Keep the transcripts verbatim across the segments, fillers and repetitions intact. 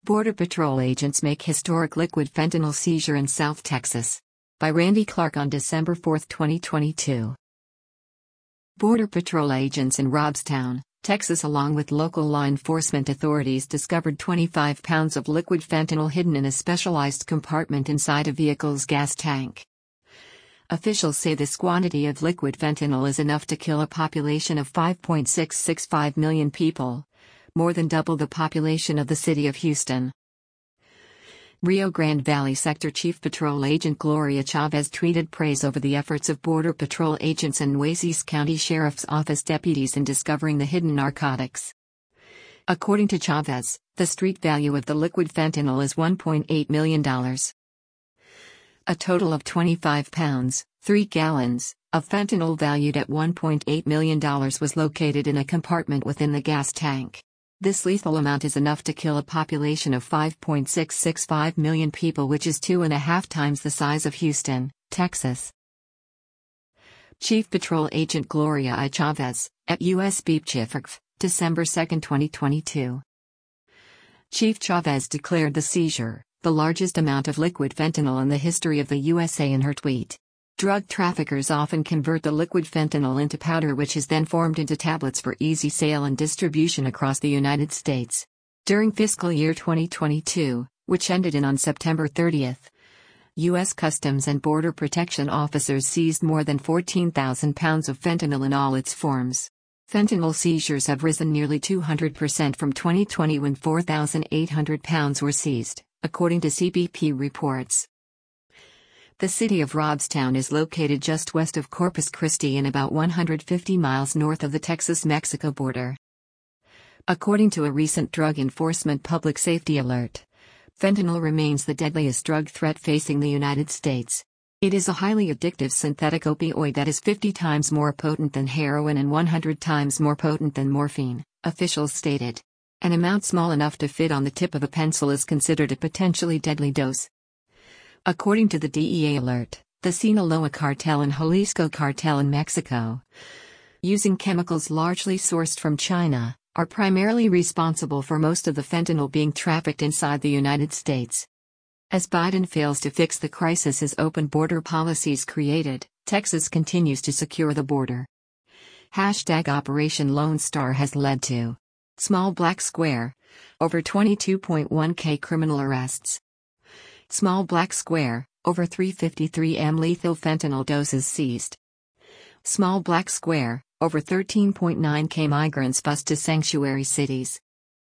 Border Patrol agents make historic liquid fentanyl seizure in South Texas. By Randy Clark on December fourth, twenty twenty-two. Border Patrol agents in Robstown, Texas, along with local law enforcement authorities, discovered twenty-five pounds of liquid fentanyl hidden in a specialized compartment inside a vehicle's gas tank. Officials say this quantity of liquid fentanyl is enough to kill a population of five point six six five million people, more than double the population of the city of Houston. Rio Grande Valley Sector Chief Patrol Agent Gloria Chavez tweeted praise over the efforts of Border Patrol agents and Nueces County Sheriff's Office deputies in discovering the hidden narcotics. According to Chavez, the street value of the liquid fentanyl is one point eight million dollars. A total of twenty-five pounds, three gallons, of fentanyl valued at one point eight million dollars was located in a compartment within the gas tank. This lethal amount is enough to kill a population of five point six six five million people, which is two and a half times the size of Houston, Texas. Chief Patrol Agent Gloria I. Chavez, at U S B P Chief, December second, twenty twenty-two. Chief Chavez declared the seizure the largest amount of liquid fentanyl in the history of the U S A in her tweet. Drug traffickers often convert the liquid fentanyl into powder, which is then formed into tablets for easy sale and distribution across the United States. During fiscal year twenty twenty-two, which ended in on September thirtieth, U S Customs and Border Protection officers seized more than fourteen thousand pounds of fentanyl in all its forms. Fentanyl seizures have risen nearly two hundred percent from twenty twenty, when four thousand eight hundred pounds were seized, according to C B P reports. The city of Robstown is located just west of Corpus Christi and about one hundred fifty miles north of the Texas-Mexico border. According to a recent Drug Enforcement Public Safety Alert, fentanyl remains the deadliest drug threat facing the United States. It is a highly addictive synthetic opioid that is fifty times more potent than heroin and one hundred times more potent than morphine, officials stated. An amount small enough to fit on the tip of a pencil is considered a potentially deadly dose. According to the D E A alert, the Sinaloa cartel and Jalisco cartel in Mexico, using chemicals largely sourced from China, are primarily responsible for most of the fentanyl being trafficked inside the United States. As Biden fails to fix the crisis his open border policies created, Texas continues to secure the border. Hashtag Operation Lone Star has led to Small Black Square, over twenty-two point one K criminal arrests. Small Black Square, over three hundred fifty-three milligram lethal fentanyl doses seized. Small Black Square, over thirteen point nine K migrants bused to sanctuary cities.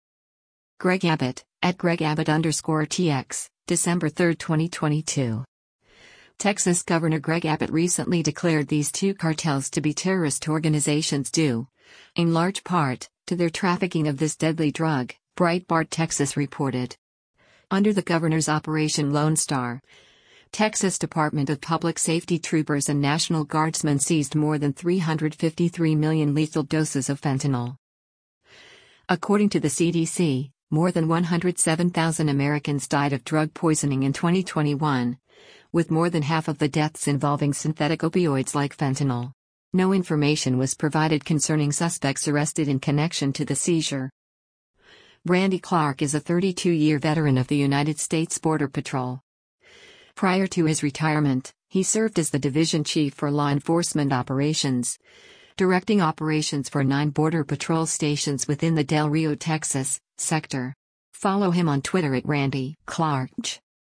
Greg Abbott, at Greg Abbott underscore TX, December third, twenty twenty-two. Texas Governor Greg Abbott recently declared these two cartels to be terrorist organizations due, in large part, to their trafficking of this deadly drug, Breitbart Texas reported. Under the governor's Operation Lone Star, Texas Department of Public Safety troopers and National Guardsmen seized more than three hundred fifty-three million lethal doses of fentanyl. According to the C D C, more than one hundred seven thousand Americans died of drug poisoning in twenty twenty-one, with more than half of the deaths involving synthetic opioids like fentanyl. No information was provided concerning suspects arrested in connection to the seizure. Randy Clark is a thirty-two-year veteran of the United States Border Patrol. Prior to his retirement, he served as the division chief for law enforcement operations, directing operations for nine Border Patrol stations within the Del Rio, Texas, sector. Follow him on Twitter at Randy Clark.